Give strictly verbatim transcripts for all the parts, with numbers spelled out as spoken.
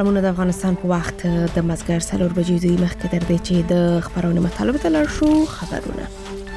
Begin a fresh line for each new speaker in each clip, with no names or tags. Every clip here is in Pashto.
سلامونه د افغانستان په وخت د مازګر څلور بجې دوی مخکې تر دې چې د خبرونو مطالبه ته لاړ شو. خبرونه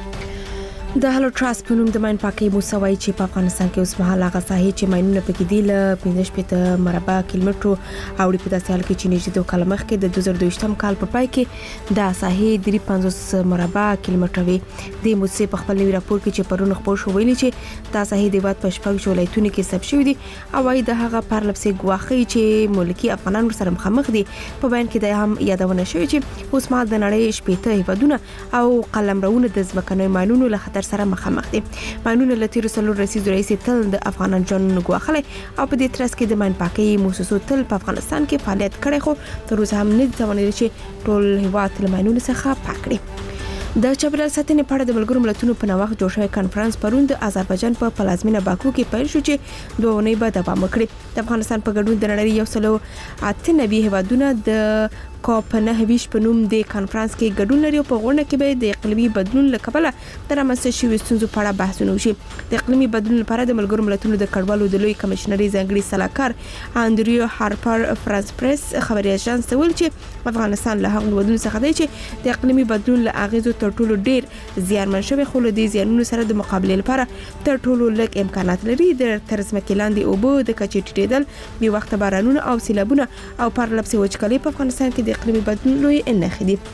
د هلو تراست په نوم د ماین پاکي موسوي چې په افغانستان کې اوس مهال هغه ساحې چې ماینونه پکې دي له پنځه شپږ مربع کیلومترو اوړي په داسې حال کې چې نږدې دوه کاله مخکې د دوه زره دوه کال په پای کې د ساحې درې پنځوس مربع کیلومتر وي. د موسسې په خپل نوي راپور کې چې پرون خبر شو ویلي چې د ساحې د وات په شپږ ولایتونو کې ثبت شوی دي او وايي د هغه پرلپسې ګواخي چې ملکی افغانان سره مخامخ دي. په بیان کې د هم یادونه شوی چې اوس مهال د نړۍ شپږ هیوادونه او قلمرونه د ځمکنۍ ماینونو له خطر سره مخامخ دي. ماینونه له تیر سلور رئیس رئیس تل د افغانان جون ګواخلي او په دې ترڅ کې د ماین پاکي موسسو تل په افغانستان کې فعالیت کړي خو تر اوسه هم نه توانیدل چې ټول هیواد له ماینونو څخه پاک کړي. د چاپیریال ساتنې په اړه د ملګرو ملتونو په نوښت جوړ شوی کانفرنس پرون د آذربایجان په پلازمینه باکو کې پیل شو چې دوه اونۍ به دوام وکړي. د افغانستان په ګډون د نړۍ یو سلو اته نوي هیوادونه د کوپ نه ویش په نوم د کانفرنس کې ګډون لري او په غونډه کې به د اقلیمي بدلون لپاره د رامنځته شویو ستونزو په اړه بحثونه وشي. د اقلیمي بدلون لپاره د ملګرو ملتونو د کډوالو د لوی کمشنري ځانګړي سلاکار انډریو هارپر فرانس پریس خبري اژانس ته ویل چې افغانستان له هغو ودونو څخه دی چې د اقلیمي بدلون له اغیزو تر ټولو ډیر زیانمن شوی خو له دې زیانونو سره د مقابله لپاره تر ټولو لږ امکانات لري. د ترزمکې لاندې اوبو د کچې ټیټېدل بې وخته بارانونه او سیلابونه او پرلپسې وچکالي په افغانستان کې د اقلیمي بدلون لوی نښې دي.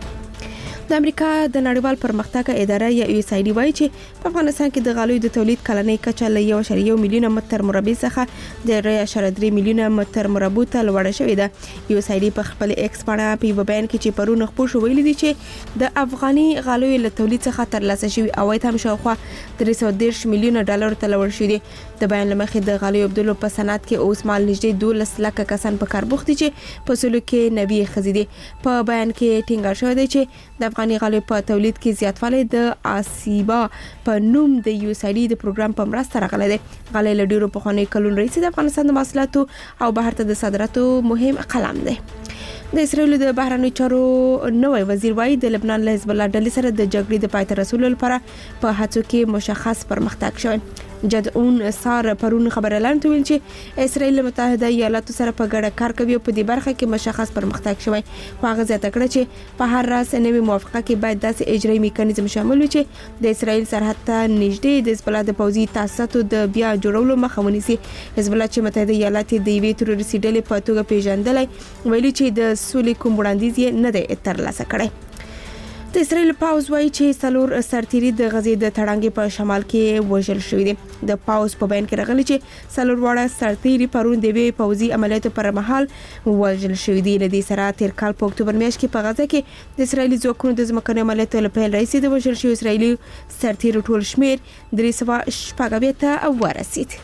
د امریکا د نړیوال پرمختګ اداره یا یو اس ای ډي وايي چې په افغانستان کې د غالیو د تولید کلنۍ کچه له یو اعشاریه یو میلیون متر مربع څخه د درې اعشاریه درې میلیون متر مربع ته لوړه شوې ده. یو اس ای ډي په خپل ایکس باندې په یو بیان کې چې پرون خبر شو ویلي دي چې د افغاني غالیو له تولید څخه ترلاسه شوی عواید هم شاوخوا درې سوه دېرش میلیون ډالر ته لوړ شوی دي. د بیان لمخې د غالیو عبدالله په صنعت کې اوس مال نږدې دولس لکه کسان په کار بوخت دي چې په سلو کې نوي خزې دي. په بیان کې ټینګار شوی دی چې د افغاني غالیو په تولید کې زیاتوالی د آسیبا په نوم د یو اس ای ډي د پروګرام په مرسته راغلی دی. غالۍ له ډیرو پخوانیو کلونو راهیسې د افغانستان د محصولاتو او بهر ته د صادراتو مهم قلم دی. د اسرائیل د بهرنیو چارو نوی وزیر وايي د لبنان له حزب الله ډلې سره د جګړې د پای ته رسولو لپاره په هڅو کې مشخص پرمختګ شوی. جدعون سار پرون خبرلاند ویل چې اسرائیل متحده ایالاتو سره په ګډه کار کوي او په دې برخه کې مشخص پرمختګ شوی. خو هغه زیاته کړه چې په هر راس نوې موافقه کې باید داسې اجرایي میکانیزم شامل وي چې د اسرائیل سرحد ته نږدې د حزب الله د پوځي تاسیساتو د بیا جوړولو مخه ونیسي. حزب الله چې متحده ایالات د یوې تروریستي ډلې په توګه پیژندلی ویلي چې د سولې کوم وړاندیز یې نه دی ترلاسه کړی. د اسرائیل پاوز وايي چې څلور سرتیري د غزې د تړانګې په شمال کې وژل شوي دي. د پاوز په بیان کې راغلي چې څلور واړه سرتیري پرون د وی پوځي عملیاتو پر مهال وژل شوي دي. له دې سره تیر کال په اکتوبر میاشت کې په غزه کې د اسرائیلي ځواکونو د ځمکني عملیاتو له پیل راهیسې د وژل شوي اسرائیلي سرتیرو ټول شمیر درې سوه شپږ اویا ته ورسید.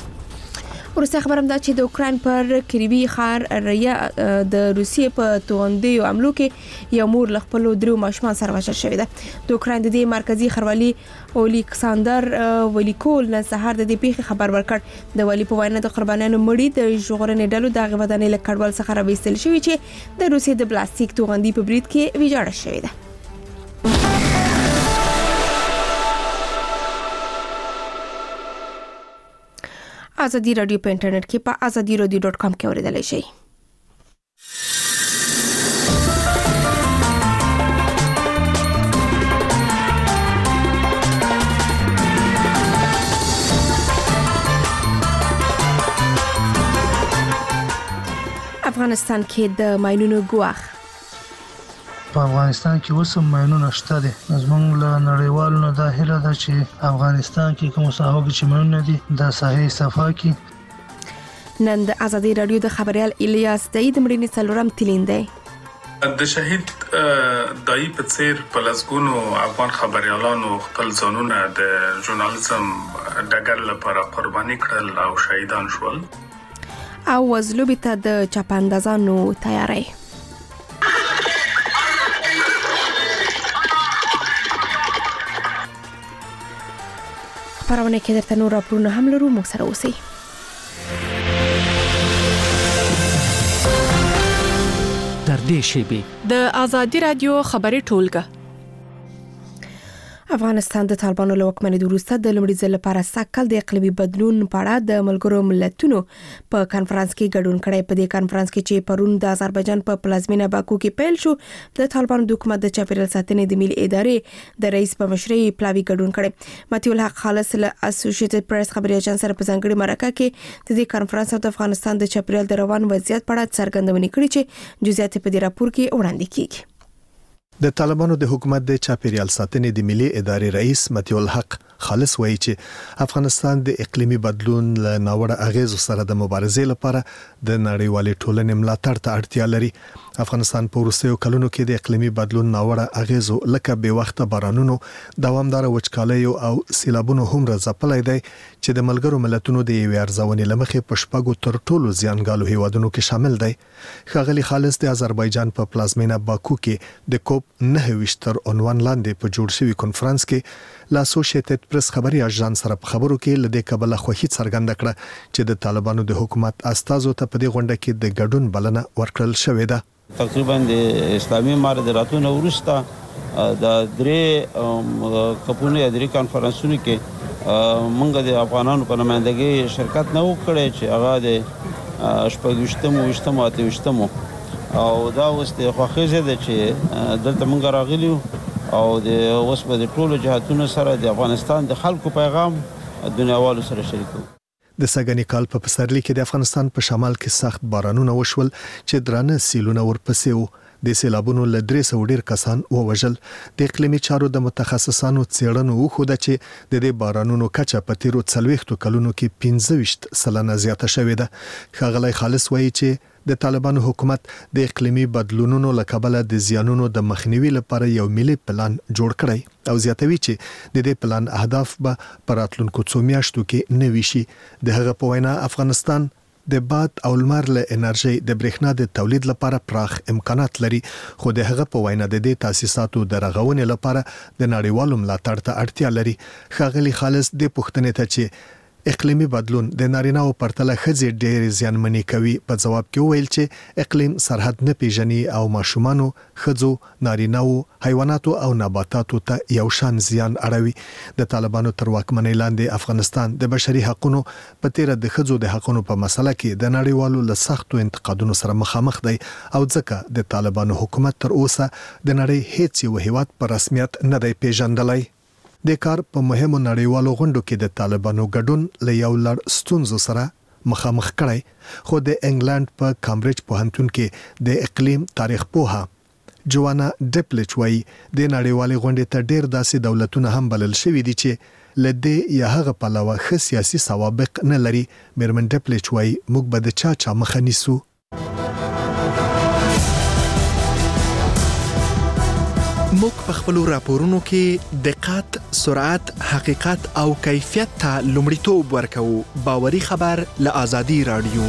ورسته خبرم دا چې د اوکراین پر کریوي ښار ریا د روسیې په توغندیو حملو کې یو مور له خپلو درو ماشومان سره وژل شوې ده. د اوکراین د دې مرکزی خروالي اولیکساندر ولیکول نن سهار د دې پیښې خبر ورکړ. د ولی په وینا د قربانیانو مړي د ژغورنې ډلو د غوډانې له کډوال څخه راوېستل شوی چې د روسیې د پلاستیک توغندي په برید کې ویجاړه شوې ده. ازادي رادیو په انټرنیټ کې په ازادي رادیو ډاټ کام کې اوریدلای شئ. افغانستان کې د ماینونو ګواښ.
په افغانستان کې اوس هم ماینونه شته دي. زموږ له نړیوالو نه دا هیله ده چې افغانستان کې کوم ساحو کې چې ماینونه دي د ساحې صفا کړي.
نن د ازادي رادیو د خبريال الیاس دای د مړینې څلورم تلین دی.
د شهید دای په څیر په لسګونو افغان خبريالانو خپل ځانونه د ژورنالیزم ډګر لپاره قرباني کړل او شهیدان شول.
او وزلوبي ته د چاپاندازانو تیاری. خبرونه کې درته نور راپورونه هم لرو. موږ سره اوسئ.
در دې شیبې
د ازادي رادیو خبري ټولګه.
افغانستان د طالبانو له واکمنۍ وروسته د لومړي ځل لپاره سکل د اقلیمي بدلون په اړه د ملګرو ملتونو په کانفرنس کې ګډون کړی. په دې کانفرنس کې چې پرون د آذربایجان په پلازمینه باکو کې پیل شو، د طالبانو د حکومت د چاپیریال ساتنې د ملي ادارې د رئیس په مشرۍ پلاوی ګډون کړی. متي الحق خالص له اسوسییټډ پریس خبري اژانس سره په ځانګړي مرکه کې د دې کانفرنس او د افغانستان د چاپیریال د روان وضعیت په اړه څرګندونې کړې چې جزئیات په دې راپور کې وړاندې کیږي.
د طالبانو د حکومت د چاپیریال ساتنې د ملي ادارې رئیس متي الحق خالص وایي چې افغانستان د اقلیمي بدلون له ناوړه اغیزو سره د مبارزې لپاره د نړیوالې ټولنې ملاتړ ته اړتیا لري. افغانستان په وروستیو کلونو کې د اقلیمي بدلون ناوړه اغیزو لکه بې وخته بارانونو، دوامدار وچکالیو او سیلابونو هم راځپلای دی چې د ملګرو ملتونو د یوې ارزونې لمخې په شپږو تر ټولو زیانګالو هیوادونو کې شامل دی. ښاغلي خالص د آذربایجان په پلازمینه باکو کې د کوپ نه ویشتر عنوان لاندې په جوړ شوی کنفرانس کې لا اسوسییټډ پریس خبري اژانس سره په خبرو کې لدې کبله خوښي څرګنده کړه چې د طالبانو د حکومت استازو ته په دې غونډه کې د ګډون بلنه ورکړل شوې ده.
تقریبا د اسلامي مبادراتونو ورسته د درې کپونه د درې کانفرنسونو کې موږ د افغانانو په نمائندګۍ شرکت نه وکړي چې هغه د شپږشتمو وشتمو اتهشتمو او دا اوس د خوښۍ ده چې دلته موږ راغلیو او د اوس په ټولو جهاتونو سره د افغانستان د خلکو پیغام دنیاوالو سره شریکو.
د سګنی کال په پسرلي کې د افغانستان په شمال کې سخت بارانونه وشول چې درانه سیلونه ورپسې وو. د سیلابونو له درې سوه ډیر کسان ووژل. د اقلیمي چارو د متخصصانو څېړنو وښوده چې د دې بارانونو کچه په تیرو څلوېښتو کلونو کې پنځه ویشت سلنه زیاته شوې ده. ښاغلی خالص وایي چې د طالبانو حکومت د اقلیمي بدلونونو له کبله د زیانونو د مخنیوي لپاره یو ملي پلان جوړ کړی او زیاتوي چې د دې پلان اهداف به په راتلونکو څو میاشتو کې نوي شي. د هغه په وینا افغانستان د باد او لمر له انرژي د برېښنا د تولید لپاره پراخ امکانات لري، خو د هغه په وینا د دې تاسیساتو د رغونې لپاره د نړیوالو ملاتړ ته اړتیا لري. ښاغلي خالص د پوښتنې ته چې اقلیمي بدلون د نارینه‌و پرتله ښځې ډېر زیانمنې کوي په ځواب کې وویل چې اقلیم سرحد نه پیژني او ماشومانو، ښځو، نارینه‌و، حیواناتو او نباتاتو ته یو شان زیان اړوي. د طالبانو تر واکمنۍ لاندې افغانستان د بشري حقوقو په تیره د ښځو د حقوقو په مسله کې د نړیوالو له سختو انتقادونو سره مخامخ دی او ځکه د طالبانو حکومت تر اوسه د نړۍ هیڅ یو هیواد په رسمیت نه دی پیژندلی. د کار په مهمو نړیوالو غونډو کې د طالبانو ګډون له یو لړ ستونزو سره مخامخ کړی، خو د انګلند په کامبرج پوهنتون کې د اقلیم تاریخ پوهه جوانا ډپلچ وایي د نړیوالې غونډې ته ډېر داسې دولتونه هم بلل شوي دي چې لدې یا هغه پلوه ښه سیاسي سوابق نه لري. میرمن ډپلچ وایي موږ به د چا چا مخه نیسو.
موږ په خپل راپورونو کې دقت، سرعت، حقیقت او کیفیت ته لومړیتوب ورکوو. باوري خبر له آزادي رادیو.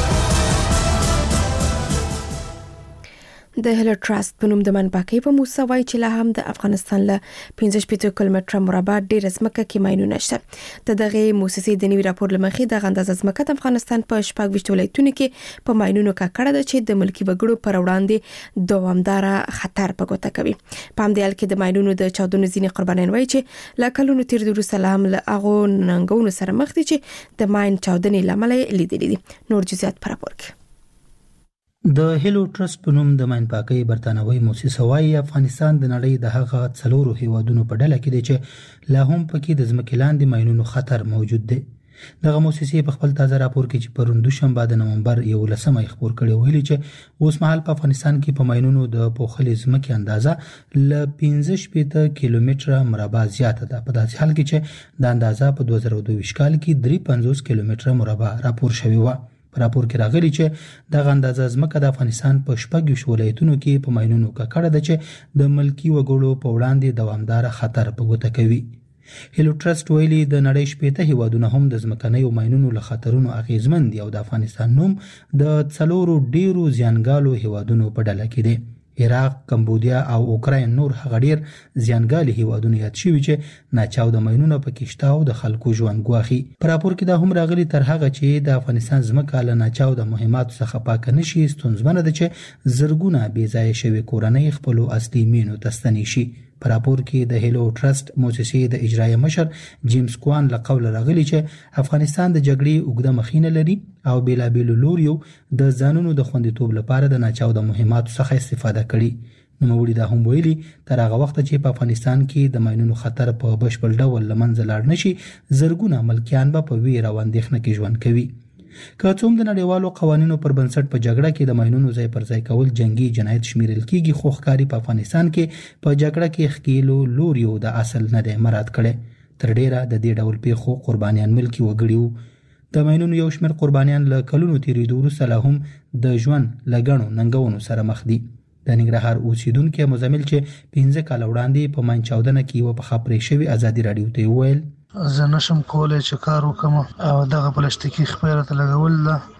د هیلر ټراست په نوم د منبعکۍ په موسسه وایي چې لا هم د افغانستان له پنځه شپېته کیلومتره مربع ډېره ځمکه کې ماینونه شته. د دغې موسسې د نوي راپور له مخې دغه اندازه ځمکه د افغانستان په شپږ ویشت ولایتونو کې په ماینونو ککړه ده چې د ملکي وګړو پر وړاندې دوامداره خطر په ګوته کوي. په همدې حال کې د ماینونو د چاودنو ځینې قربانیان وایي چې له کلونو تیر وروسته لا هم له هغو ننګونو سره مخ دي چې د ماین چاودنې له امله یې لیدلي دي. نور جزئیات په راپور کې.
د هیلو ټرست په نوم د ماین پاکۍ برتانوي موسسه وایي افغانستان د نړۍ د هغه څلورو هیوادونو په ډله کې دی چې لا هم پکې د ځمکې لاندې ماینونو خطر موجود دی. دغه موسسې په خپل تازه راپور کې چې پرون دوشنبه د نومبر یولسمه یې خپور کړی ویلي چې اوس مهال په افغانستان کې په ماینونو د پوښلې ځمکې اندازه له پنځه شپېته کیلومتره مربع زیاته ده، په داسې حال کې چې د اندازه په دوه زره دوه ویشت کال کې درې پنځوس کیلومتره مربع راپور شوی و. په راپور کې راغلي چې دغه اندازه ځمکه د افغانستان په شپږ ویشت ولایتونو کې په ماینونو ککړه ده چې د ملکي وګړو په وړاندې دوامداره خطر په ګوته کوي. هیلو ټرست ویلي د نړۍ شپېته هیوادونه هم د ځمکنیو ماینونو له خطرونو اغیزمن دي او د افغانستان نوم د څلورو ډیرو زیانګالو هیوادونو په ډله کې دی. عراق، کمبودیا او اوکراین نور هغه ډیر زیانګالي هیوادونه یاد شوي چې ناچاوده ماینونه پکې شته او د خلکو ژوند ګواښي. په راپور کې دا هم راغلي تر هغه چې د افغانستان ځمکه له ناچاوده مهماتو څخه پاکه نه شي ستونزمنه ده چې زرګونه بې ځایه شوې کورنۍ خپلو اصلي مینو ته ستنې شي. په راپور کې د هیلو ټرست مؤسسې د اجرایي مشر جیمز کوان له قوله راغلی چې افغانستان د جګړې اوږده مخینه لري او بیلابېلو لوریو د ځانونو د خوندیتوب لپاره د ناچاوده مهماتو څخه استفاده کړي. نوموړي دا هم ویلي تر هغه وخت چې په افغانستان کې د ماینونو خطر په بشپړ ډول له منځه لاړ نشي زرګونه ملکیان به په ویره او اندېښنه کې ژوند کوي. که څوم د نړیوالو قوانینو پر بنسټ په جګړه کې د ماینونو ځای پر ځای کول جنگي جنایت شمیرل کیږي خو ښکاري په افغانستان کې په جګړه کې ښکیلو لوریو د اصل نه دی مراعات کړي. تر ډیره د دې ډول پیښو قربانیان ملکی وګړي وو. د ماینونو یو شمېر قربانیان له کلونو تیریدو وروسته لا هم د ژوند له ګڼو ننګونو سره مخ دي. د ننګرهار اوسیدونکي مزمل چې پنځه کاله وړاندې په ماین چاودنه کې یوه پخه پرې شوې ازادي راډیو ته وویل
زه نشم کولی چې کار وکم او دغه پلاستیکي خپیره ته لګول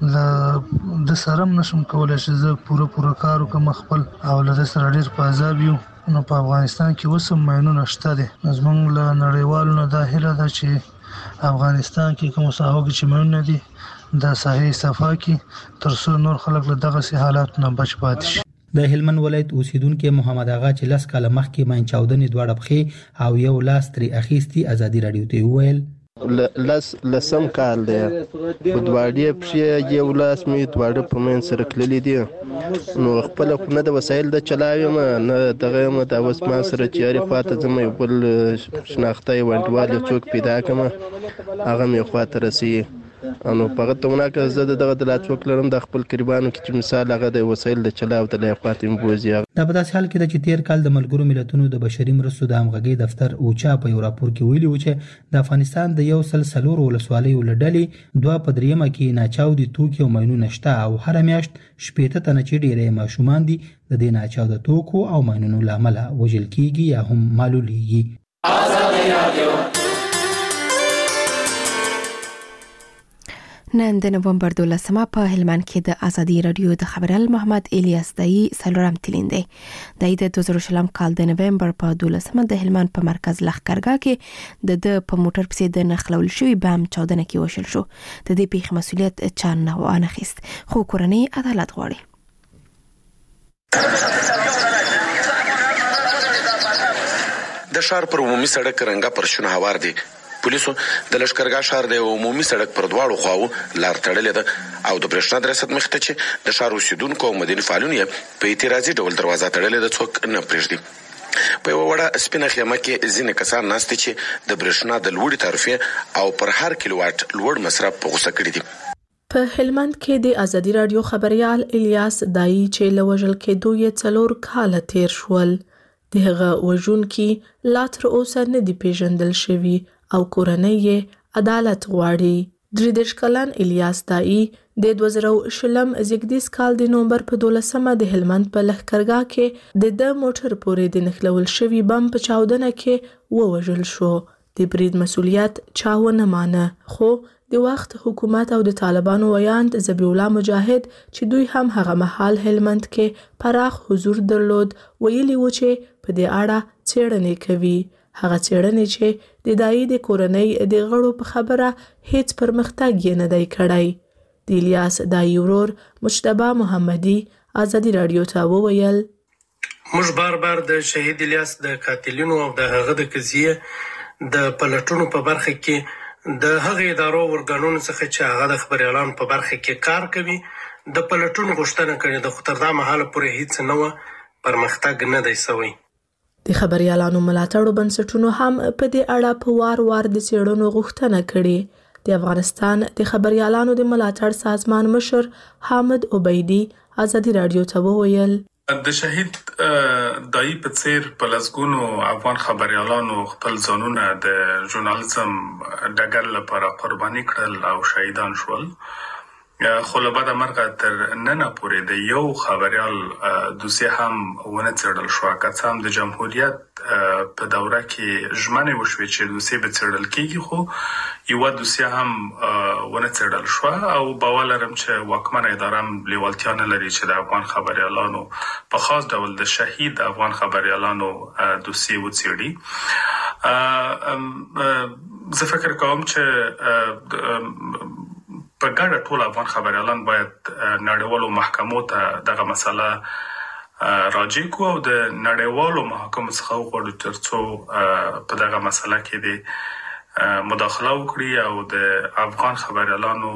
له د سره نشم کولی چې زه پوره پوره کار وکم خپل او له د سره ډېر په عذاب یو. نو په افغانستان کې اوس هم ماینونه شته دي. زموږ له نړیوالو نه دا هیله ده چې افغانستان کې کوم ساحو کې چې ماینونه دي د ساحې صفا کړي تر څو نور خلک له دغسې حالاتو نه بچ پاتې شي.
د هلمند ولایت اوسیدونکي محمد آغا چې لس کاله مخکې ماین چاودنې دواړه پښې او یو لاس ترې اخیستي ازادي راډیو ته وویل
لس لسم کال دی په دواړې پښې یو لاس مې دواړه په منځ سره تللي دي نو خپله خو نه د وسایل د چلاوم نه دغه یم دا اوس ما سره چې هرې خواته ځم یو بل شناخته یې انډیوال یو څوک پیدا کړم هغه مې خواته رسوي نو په هغه توګه که زه د دغه د لاڅوک لرم د خپل قربانو کې چې مثال هغه د وسایل د چلاو د لایې خواته مې بوځي.
دا په داسې حال کې ده چې تیر کال د ملګرو ملتونو د بشري مرستو د همغږۍ دفتر اوچا په یو راپور کې ویلي و چې د افغانستان د یو سل څلور ولسوالیو له ډلې دوه په دریمه کې ناچاودي توکي او ماینونه شته او هره میاشت شپېته تنه چې ډېری ماشومان دي د دې ناچاوده توکو او ماینونو له امله وژل کیږي یا هم معلولیږي.
نن د نومبر دولسمه په هلمند کې د ازادي راډیو د خبريال محمد الیاس دای څلورم تلین دی. د دوه زره شلم کال د نومبر په دولسمه د هلمند په مرکز لښکرګاه کې د د په موټر پسې د نخلول شوی بم چاودنه کې وشل شو. د دې پیښې مسولیت چا نه وانخیست خو کورنۍ عدالت غواړي.
د ښار پر عمومي سړک رنګه پر شنه هوار دی. پولیسو د لښکرګاه ښار د عمومي سړک پر دواړو خواو لار تړلې ده او د برېښنا د رسد مخ ته چې د ښار اوسیدونکو او مدني فعالینو یې په اعتراضي ډول دروازه تړلې ده څوک نه پرېږدي. په یوه وړه سپینه خیمه کې ځینې کسان ناست دي چې د برېښنا د لوړې تعرفې او پر هر کیلو واټ لوړ مصرف په غوسه کړي دي.
په هلمند کې د ازادي راډیو خبريال الیاس دای چې له وژل کېدو یې څلور کاله تیر شول. د هغه وژونکي لا تر اوسه نه دي پیژندل شوي او کورنۍ یې عدالت غواړي. درې دېرش کلن الیاس دای د دوه زره شلم زیږدیز کال د نومبر په دولسمه د هلمند په لښکرګاه کې د د موټر پورې د نښلول شوي بم په چاودنه کې ووژل شو. د برید مسولیت چا ونه مانه خو د وخت حکومت او د طالبانو ویاند ذبیح الله مجاهد چې دوی هم هغه مهال هلمند کې پراخ حضور درلود ویلي و چې په دې اړه څېړنې کوي. هغه څېړنې چې د دای د کورنۍ د غړو په خبره هیڅ پرمختګ یې نه دی کړی. د الیاس دای ورور مجتبی محمدي ازادي راډیو ته وویل
موږ بار بار د شهید الیاس د قاتلینو او د هغه د قضیې د پلټونو په برخه کې د هغه ادارو ورګانونو څخه چې هغه د خبريالانو په برخه کې کار کوي د پلټونو غوښتنه کړې د خو تر دا مهاله پورې هیڅ نه و پرمختګ نه دی سوی.
د خبريالانو ملاتړو بنسټونو هم په دې اړه په وار وار د څېړنو غوښتنه کړې. د افغانستان د خبريالانو د ملاتړ سازمان مشر حامد عبیدی ازادي راډیو ته وویل
د شهید دای په څیر په لسګونو افغان خبريالانو خپل ځانونه د ژورنالیزم ډګر لپاره قرباني کړل او شهیدان شول. خو له بعده مرګه تر ننه پورې د یو خبريال دوسیه هم ونه څېړل شوه. که څه هم د جمهوریت په دوره کې ژمنې وشوې چې دوسیه به څېړل کېږي خو یوه دوسیه هم ونه څېړل شوه او باور لرم چې واکمنه اداره هم لیوالتیا نه لري چې د افغان خبريالانو په خاص ډول د شهید افغان خبريالانو دوسیه وڅېړي. زه فکر کوم چې په ګډه ټول افغان خبريالان باید نړیوالو محکمو ته دغه مسله راجع کو او د نړیوالو محاکمو څخه وغواړو ترڅو په دغه مسله کې د مداخله وکړي او د افغان خبريالانو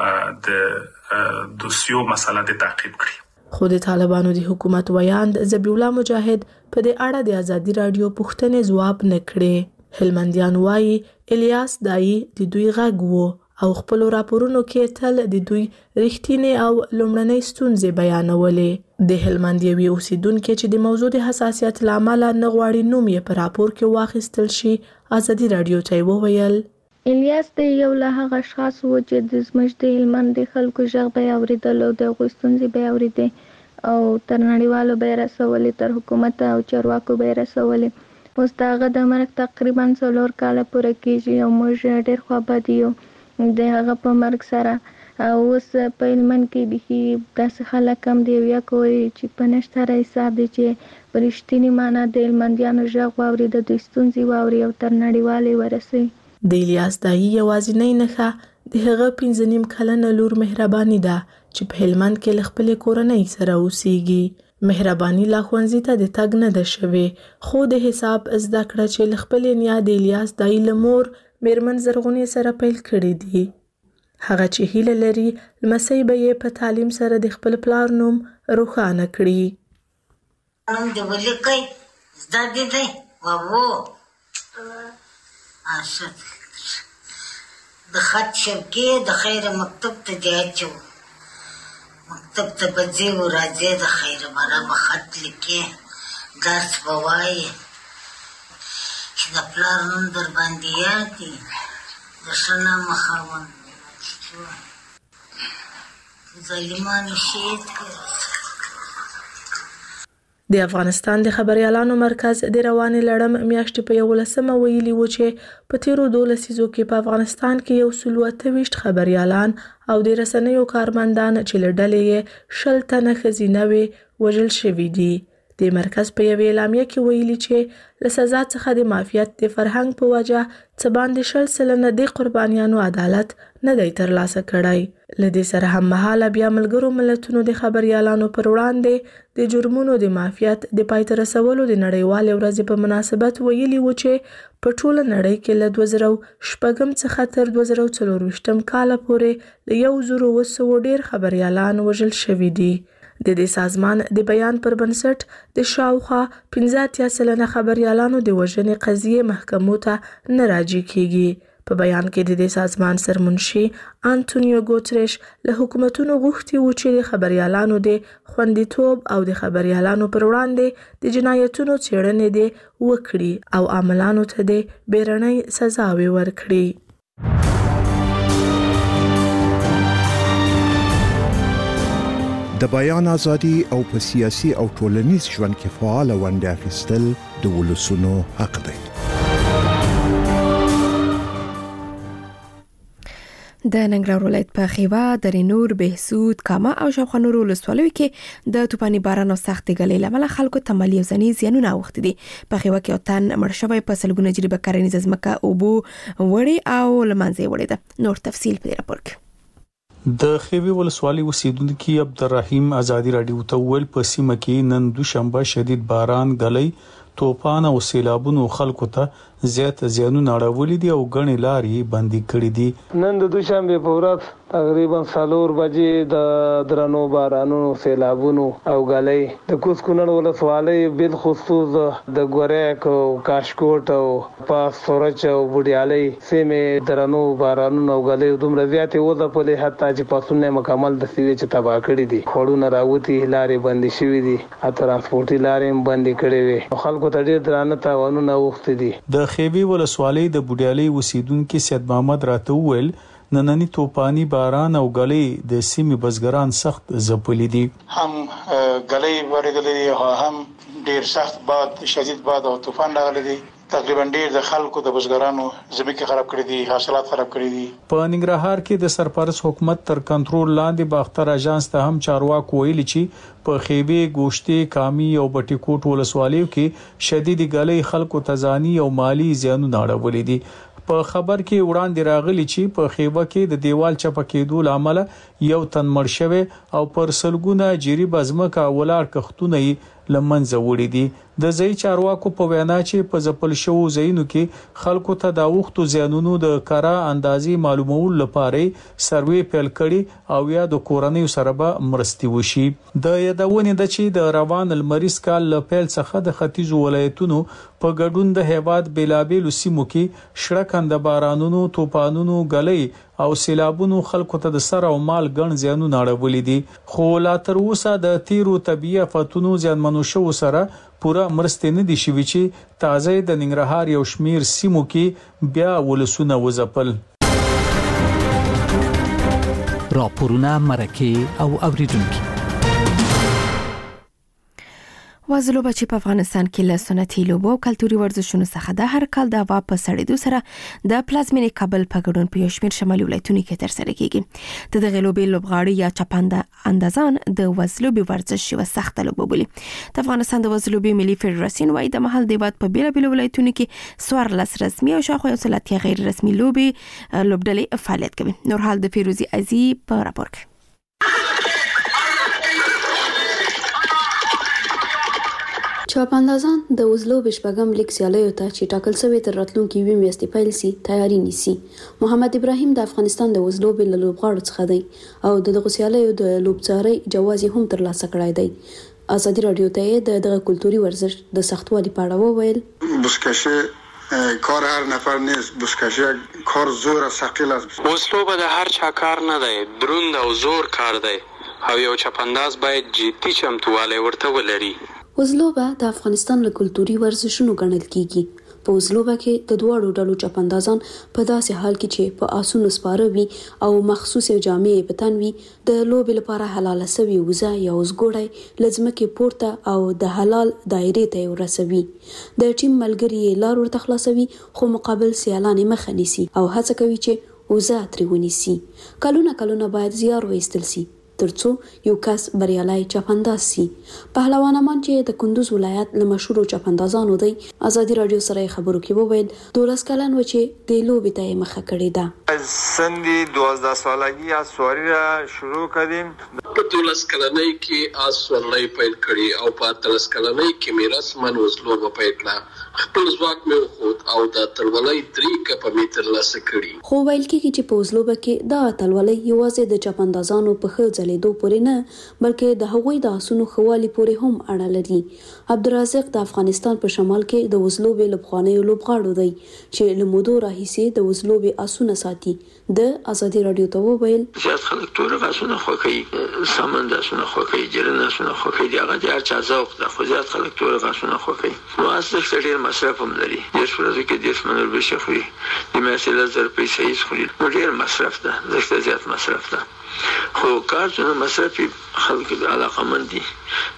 د دوسیو مسله د تعقیب کړي.
خو د طالبانو د حکومت ویاند ذبیح الله مجاهد په دې اړه د ازادي رادیو پوښتنې ځواب نه کړي. هلمندیان وایي الیاس دایي د دوی غږ وو او خپل راپورونو کې تل د دوی رښتینی او لومړنۍ ستونزې بیانولې. د هلمند یوې اوسیدونکې چې د موضوع د حساسیت له امله نه غواړي نوم یې په راپور کې واخیستل شي ازادي رادیو ته وویل
الیاس د یو له هغه اشخاص و چې د زموږ د هلمند د خلکو غږ به یې اورېدل او د هغوی ستونزې به یې اورېدې او تر نړیوالو به یې رسولې، تر حکومت او چارواکو به یې رسولې. اوس د هغه د مرګ تقریبا څلور کاله پوره کېږي او موږ ډېر خوابدي یو د هغه په مرګ سره. اوس په هلمند کې بیخي داسې خلک هم دی یا کوي چې په نشتره حساب دی چې په رښتینې معنا د هلمندیانو غږ واوري، د دوی ستونزې واوري او تر نړیوالې ورسوي.
د الیاس دایي یوازینۍ نښه د هغه پنځه نیم کلنه لور مهرباني ده چې په هلمند کې له خپلې کورنۍ سره اوسیږي. مهرباني لا ښوونځي ته د تګ نه ده شوې، خو د حساب زده کړه چې له خپلې نیا د الیاس دایي له مور میرمن زرغونې سره پیل کړي دي. هغه چې هیله لري لمسی به یې په تعلیم سره د خپل پلار نوم روښانه کړي.
نوم دې ولیکئ، زده دې دی وو د خط شوکې د خیر مکتب ته دې اچو، مکتب ته به ځې و راځې د خیر بره به خط لیکې، درس به وایې چې د پلار نوم در باندې یاد دي، د ښه نامه خاوند ظالمانو شهید کړي.
د افغانستان د خبريالانو مرکز د روانې لړم میاشتې په یولسمه ویلي و چې په تیرو دولسیزو کې په افغانستان کې یو سل او اته ویشت خبريالان او د رسنیو کارمندان چې له ډلې یې شل تنه ښځینه وې وژل شوي دي. د مرکز په یوې اعلامیه کې ویلي چې له سزا څخه د معافیت د فرهنګ په وجه څه باندې شل سلنه د قربانیانو عدالت نه دی ترلاسه کړی. له دې سره هممهاله بیا ملګرو ملتونو د خبريالانو پر وړاندې د جرمونو د معافیت د پای ته رسولو د نړیوالې ورځې په مناسبت ویلي و چې په ټوله نړۍ کې له دوه زره شپږم څخه تر دوه زره څلورویشتم کاله پورې له یو زرو اووه سوه ډېر خبريالان وژل شوي دي. د دې سازمان د بیان پر بنسټ د شاوخوا پنځه اتیا سلنه خبريالانو د وژنې قضیې محکمو ته نه راجع کیږي. په بیان کې د دې سازمان سرمنشي انټونیو ګوتریش له حکومتونو غوښتي و چې د خبريالانو د خوندیتوب او د خبريالانو پر وړاندې د جنایتونو څېړنې دې وکړي او عاملانو ته د بیرنۍ سزاوې ورکړي.
د بیان ازادي او په سیاسي او ټولنیز ژوند کې فعال ونډه اخیستل د ولسونو حق دی.
د ننګرهار ولایت په خیوا، درې نور، بهسود، کامه او شاوخوا نورو ولسوالیو کې د طوفاني باران او سختې ګلې له امله خلکو ته مالي او ځاني زیانونه اوښتي دي. په خیوا کې یو تن مړ شوی، په سلګونه جریبه کرنیزه ځمکه اوبو وړې او له منځه وړې ده. نور تفصیل په دې راپور کې.
د خیوي ولسوالۍ اوسیدونکي عبدالرحیم ازادي رادیو ته ویل په سیمه کې نن دوشنبه شدید باران، ګلۍ، طوفان او سیلابونو خلکو ته زیات زیانونه اړولي دي او غني لارې بندي کړې دي.
نن د دوشنبه په ورځ تقریبا څلور بجې د درنو بارانونو، سیلابونو او غلۍ د کوز کونړ ولسوالۍ بل خصوص د ګوریک او کاشکوټ او پاس سورچ او بوډیالۍ سیمې درنو بارانونو او غلۍ دومره زیاتې وځپلې حتی چې پاسونه مکمل د سیوې چې تباہ کړې دي. خړونه راوتی، لارې بندې شوې دي، ا ترانسپورتي لارې هم بندې کړې وي. خلکو ته ډېر درانه تاوانونه اوښتي دي.
د خیوي ولسوالۍ د بوډیالۍ اوسیدونکي سید محمد راته وویل نننی طوفاني باران او غلۍ د سیمې بزګران سخت ځپلي دي.
هم غلۍ ورغلي، هم ډېر سخت باد، شدید باد او طوفان راغلي دي. تقریبا ډېر د خلکو د بزګرانو ځمکې خراب کړې دي، حاصلات خراب کړي دي.
په ننګرهار کې د سرپرست حکومت تر کنټرول لاندې باختر اژانس ته هم چارواکو ویلي چې په خیبه، ګوشتې، کامي او بټي کوټ ولسوالیو کې شدید غلۍ خلکو ته ځاني او مالی زیانونه اړولي دي. په خبر کې وړاندې راغلي چې په خیبه کې د دیوال چپه کېدو لامل یو تن مړ شوی او پر سلګونه جریبه ځمکه ولاړ کښتونه لمنځه وړي دي. د ځای چارواکو په وینا چې په ځپل شوو ځایونو کې خلکو ته د اوښتو زیانونو د کره اندازې معلومولو لپاره سروې پیل کړي او یا د کورنیو سره به مرستې وشي. د یادونې ده چې د روان لمریز کال له پیل څخه د ختیځو ولایتونو په ګډون د هیواد بیلابیلو سیمو کې شړکنده بارانونو، توپانونو، ګلۍ او سیلابونو خلکو ته د سر او مال ګڼ زیانونه اړولي دي. خو لا تر اوسه د تیرو طبیعي آفتونو زیانمنو شوو سره پوره مرستې نه دي شوي چې تازه د ننګرهار یو شمیر سیمو کې بیا ولسونه وځپل.
راپورونه، مرکې او اوریدونکي.
وازلوبه چې په افغانستان کې له سنتي لوبو او کلتوري ورزشونو څخه د هر کال د هوا په سړېدو سره د پلازمینې کابل په ګډون په یو شمېر شمالي ولایتونو کې ترسره کیږي. د دغې لوبې لوبغاړي یا چپنده اندازان د وزلوبې ورزش یوه سخته لوبه بولي. د افغانستان د وزلوبې ملي فدراسیون وايي د مهال د هېواد په بیلابیلو ولایتونو کې څوارلس رسمي او شاوخوا یو سل اتیا غیر رسمي لوبې لوبډلې فعالیت کوي. نور حال د فیروزي عزیزي په راپور کې.
چاپاندازان د وزلوبې شپږم لیګ سیالیو ته چې ټاکل شوی تر راتلونکي یوې میاشتې پیل شي تیاری نیسي. محمد ابراهیم د افغانستان د وزلوبې له لوبغاړو څخه دی او د دغو سیالیو د لوبځارۍ جواز هم ترلاسه کړی دی. ازادي راډیو ته د دغه کلتوري ورزش د سختوالي په اړه وویل.
بسکشه کار هر نفر نیست، بسکشه کار زور ثقیل است.
وزلوبه د هر چا کار نه دی، دروند او زور کار دی او یو چاپانداز باید جدي چمتووالی ورته ولري.
وزلوبه د افغانستان له کلتوري ورزشونو ګڼل کیږي. په وزلوبه کې د دواړو ډلو چاپاندازان په داسې حال کې چې په آسونو سپاره وي او مخصوصې جامې په تن وي د لوبې لپاره حلاله سوي وزه یا وزګوړی له ځمکې پورته او د حلال دایرې ته یې ورسوي. د ټیم ملګري یې لار ورته خلاصوي خو مقابل سیالان یې مخه نیسي او هڅه کوي چې وزه ترې ونیسي. کلونه کلونه باید زیار وایستل سي ترڅو یو کس بریالي چاپانداز سي. پهلوان امان چې د کندوز ولایت له مشهورو چاپاندازانو دی ازادي راډیو سره خبرو کې وویل دولس کلن و چې د لوبې ته مخه کړې ده.
سندي دوازده سالگی از سواری را شروع کردیم.
په دولس کلنۍ کې آس سورلۍ پیل کړي او په اتلس کلنۍ کې مې رسمن وزلوبه پیل کړه. خپل ځواک مې وښود او د اتلولۍ درې کپه مې ترلاسه کړي.
خو ویل کېږي چې په وزلوبه کې دا اتلولۍ یوازې د چاپاندازانو په ښه ځلېدو پورې نه بلکې د هغوی د آسونو ښه والي پورې هم اړه لري. عبدالرزاق د افغانستان په شمال کې د وزلوبې له پخوانیو لوبغاړو دی چې له مودو راهیسې د وزلوبې آسونه ساتي. د ازادي راډیو ته وویل
زیات خلک تور آسونه خوښوي، سمند آسونه خوښوي، جرن آسونه خوښوي. د هغه د هر چا ذوق ده خو زیات خلک تور آسونه خوښوي. نو آس دښته ډېر مصرف هم لري. دېرش ورځو کې دېرش من وربشې خوري، د میاشتې لس زره پیسې هیڅ خوري. نو ډېر مصرف ده، دښته زیات مصرف ده. خو کار څونه مصرف خلک علاقمند دي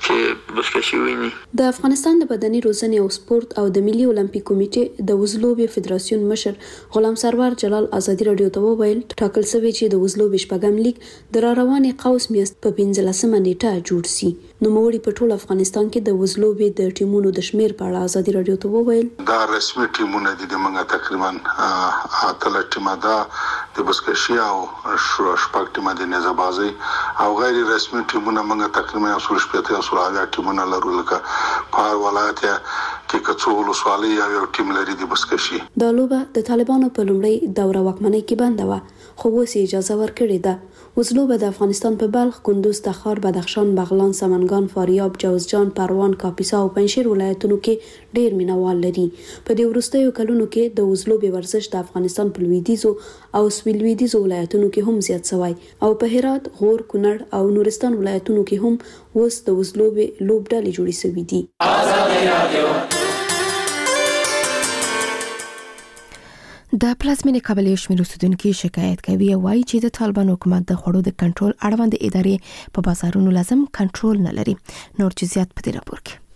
چې بسکشي ویني.
د افغانستان د بدني روزنې او سپورت او د ملي اولمپیک کمیټې د وزلوبې فدراسیون مشر غلام سرور جلال ازادي راډیو ته وویل ټاکل شوی چې د وزلوبې شپږم لیګ د را روانې قوس میاشت په پنځلسمه نیټه جوړ سي. نوموړي په ټول افغانستان کې د وزلوبې د ټیمونو د شمیر په اړه ازادي راډیو ته وویل
دا رسمي ټیمونه دي د منګه تقریبا اتل ټیمه ده د بسکشي او شپږ ټیمه د نزبازي او غیر رسمي ټیمونه منګه تقریبا اصول شپته اصول اویا ټیمونه لرو لکه په ولایت کې کڅو ولسوالۍ یو ټیم لري د بسکشي.
دا لوبه د طالبانو په لومړی دوره واکمنۍ کې بنده و خو اوس اجازه ورکړې ده. وزلوبه د افغانستان په بلخ، کندوز، تخار، بدخشان، بغلان، سمنګان، فاریاب، جوزجان، پروان، کاپیسا او پنجشیر ولایتونو کې ډېر مینوال لري. په دې وروستیو کلونو کې د وزلوبې ورزش د افغانستان په لویدیځو او سویل لویدیځو ولایتونو کې هم زیات شوی او په هرات، غور، کونړ او نورستان ولایتونو کې هم اوس د وزلوبې لوبډلې جوړې شوې دي. ازادي راډیو
د پلازمینې کابل یو شمېر اوسیدونکي شکایت کوي او وایي چې د طالبان حکومت د خوړو د کنټرول اړوند ادارې په بازارونو لازم کنټرول نه لري. نور جزئیات په دې راپور کې.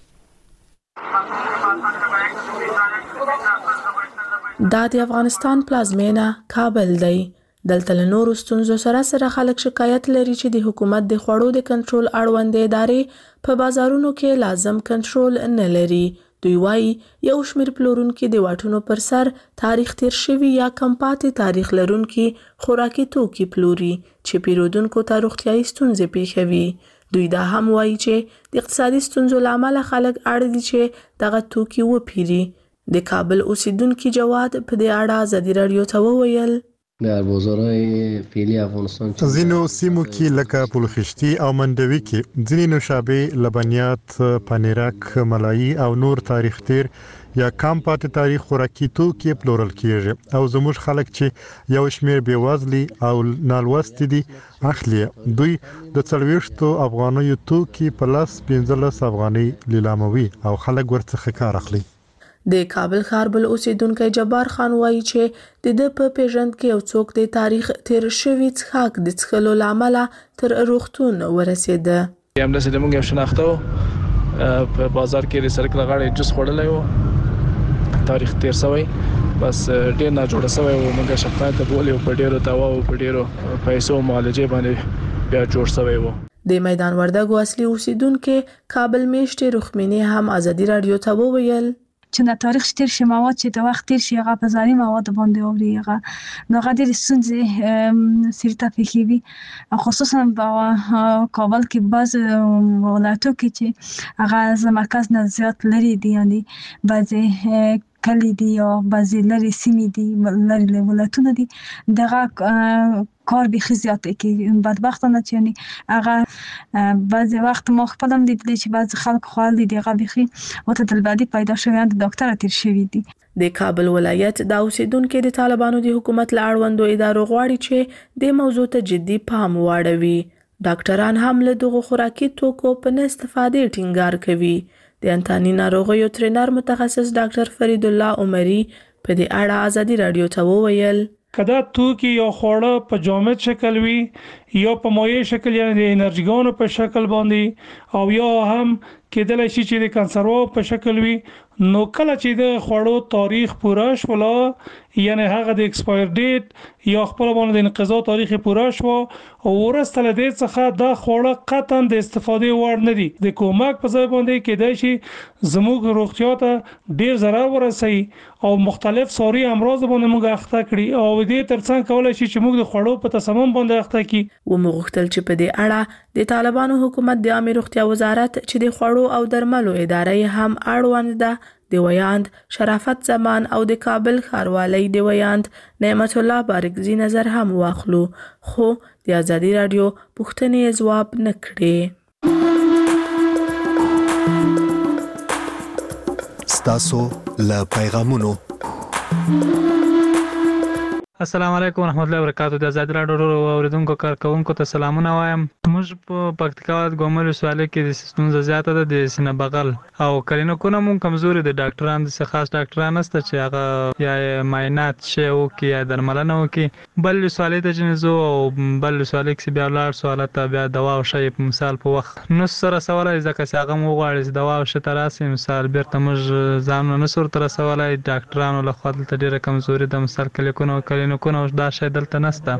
دا د افغانستان پلازمینه کابل دی. دلته له نورو ستونزو سره سره خلک شکایت لري چې د حکومت د خوړو د کنټرول اړوند ادارې په بازارونو کې لازم کنټرول نه لري. دوی وایي یو شمېر پلورونکي د واټونو پر سر تاریخ تیر شوي یا کم پاتې تاریخ لرونکي خوراکي توکي پلوري چې پیرودونکو ته روغتیایي ستونزې پیښوي. دوی دا هم وایي چې د اقتصادي ستونزو له امله خلک اړ دي چې دغه توکي وپیري. د کابل اوسیدونکي جواد په دې اړه ازادي راډیو ته وویل
در بازارهای فعلی افغانستان
ځینو سیمو کې لکه پلخشتي او منډوي کې ځینې نوشابې، لبنیات، پنیرک، ملایي او نور تاریخ تیر یا کم پاتې تاریخ خوراکي توکي پلورل کیږي او زموږ خلک چې یو شمیر بیوزلي او نالوستي دي اخلي. دوی د څلوېښتو افغانیو توکي په لاس پنځلس افغاني لیلاموي او خلک ورڅخه کار اخلي.
د کابل ښار بل اوسیدونکی جبار خان وایي چې د ده په پیژند کې یو څوک د تاریخ تیر شوي څښاک د څښلو له امله تر روغتون ورسېده.
همداسې زموږ یو شناخته و په بازار کې د سړک له غاړې جوس خوړلی و، تاریخ تیر شوی، بس ډېر ناجوړه شوی و. موږ شفاعت ته بولې و، په ډېرو دواو په ډېرو پیسو معالجې باندې بیا جوړ شوی و.
د میدان وردګو اصلي اوسیدونکي کابل میشتې رخمینې هم ازادي راډیو ته وویل
چې د تاریخ تیر شي مواد چې د وخت تیر شي هغه په ځاني مواد باندې اوري هغه نو غدي ستونزې سرته فکري خصوصا په کابل کې بعض ولایتو کې چې هغه ز مرکز نه زیات لري دي، یعنی بعضي کلی دي او بعضي لري سیمې دي لري ولایتونه دي، دغه کار به خزيات کې بدبختانه چې یعنی هغه بعضي وخت ما خپل هم لیدل چې بعض خلک خپل دي هغه بخي او ته دلبادي پیدا شوی د ډاکټر تیر شوی دي.
د کابل ولایت د اوسیدونکو د طالبانو د حکومت له اړوندو ادارو غواړي چې د موضوع ته جدي پام واړوي. ډاکټران هم له دغه خوراکي توکو په نه استفادې ټینګار کوي. د انتاني ناروغیو ترینر متخصص ډاکټر فرید الله عمري په دې اړه ازادي راډیو ته وویل
کدا توکي یو خوړه په جامد شکل وي یا په مایع شکل یعنی د انرژیګانو په شکل باندې او یا هم کېدل شي چې د کنسرو په شکل وي، نو کله چې د خوړو تاریخ پوره شولا یعنی هغه د ایکسپایر ډیټ یا خپل باندې د انقضا تاریخ پوره شو او ورسته له دې څخه دا خوړه قطعا د استفادې وړ نه دي. د کومک په ځای باندې کېدای شي زموږ روغتیا ته ډیر ضرر ورسوي او مختلف ساري امراض باندې موږ اخته کړي او دې ترڅنګ کولای شي چې موږ د خوړو په تسمم باندې اخته کړي.
و مغختل چې په دې اړه د طالبانو حکومت د عامه روغتیا وزارت چې د خوړو او درملو ادارې هم اړوند ده د ویاند شرافت زمان او د کابل ښاروالۍ د ویاند نعمت الله بارکزي نظر هم واخلو، خو د ازادي راډیو پوښتنې ځواب نه کړي.
ستاسو له پیغامونو
السلام علیکم ورحمت الله وبرکاتہ. د آزاد راډیو اوریدونکو کارکونکو ته سلامونه وایم. موږ په پکتیکا ګومل ولسوالۍ کې د سیستم زیاته ده د سینه بغل او کلینیکونه مون کمزوري د ډاکټرانو د خاص ډاکټران نشته چې هغه یا معاینات شي او کې یا درملنه وکي. بل ولسوالۍ ته جنزو او بل ولسوالۍ کې بیا ولر سوالات بیا دوا او شی په مثال په وخت نو سره سوالای ځکه چې هغه مو غواړي دوا او شی تراسي مثال بیرته موږ ځان نه سر تر سوالای ډاکټرانو له خوا ته ډیره کمزوري د مثال کلینیکونه کلینیکونه دا شی دلته نشته.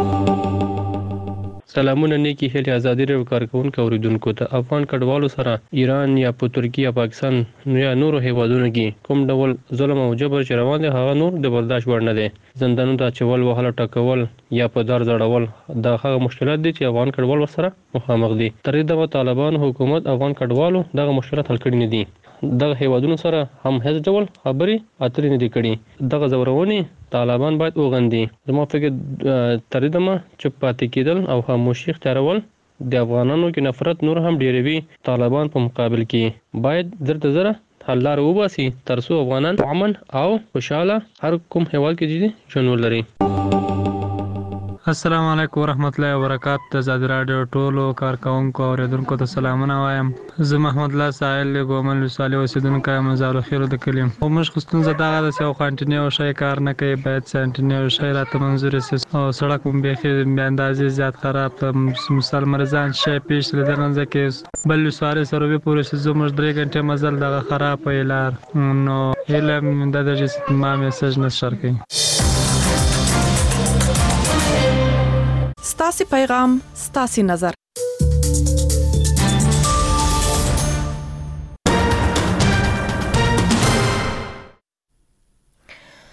سلامونه نیکی هلي ازادي راډیو کارکونکو اوریدونکو ته افغان کډوالو سره ایران یا په ترکیه یا پاکستان یا نورو هیوادونو کې کوم ډول ظلم او جبر چې روان دي هغه نور د برداشت وړ نه دي. زندانونو ته چول وهله ټکول یا په دار ځړول دا هغه مشکلات دي چې افغان کډوال سره مخامخ دي. تر دې د طالبان حکومت افغان کډوالو دغه مشکلات حل کړي نه دي. دغه هیوادونو سره هم هیڅ ډول خبري اترې نه دي کړي. دغه زورونی طالبان باید وغندي. زما فکر تر دې ما چې پاتې کېدل او خاموشي اختیارول د افغانانو کې نفرت نور هم ډیروي. طالبان په مقابل کې باید زرته زره حل لار وباسي ترڅو افغانان امن او خوشاله هر کوم هیواد کې دي ژوند ولري.
السلام علیکم ورحمت الله وبرکاتہ. د آزاد راډیو ټولو کارکونکو اوریدونکو ته سلامونه وایم. زه محمد الله سائل ګومل ولسوالۍ اوسیدونکی یم. مزار خیر د کلیم او موږ خستون زده غواړي چې کانټینیو شي کار نه کوي باید سنټینیو شي راته منظور شي او سړک هم به به اندازې زیات خراب ته مثال مرزان شي پیش لدرنځ کې بل ولسوالۍ سره به پوره شي زموږ درې غنټه مزل دغه خراب ویلار نو علم د درجه ما میسج نشر کوي.
ستاسي پیغام ستاسي نظر.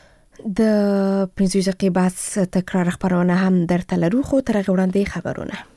د پنځه دقیقې بعد تکرار خبرونه هم درته لرو خو تر غوړندې خبرونه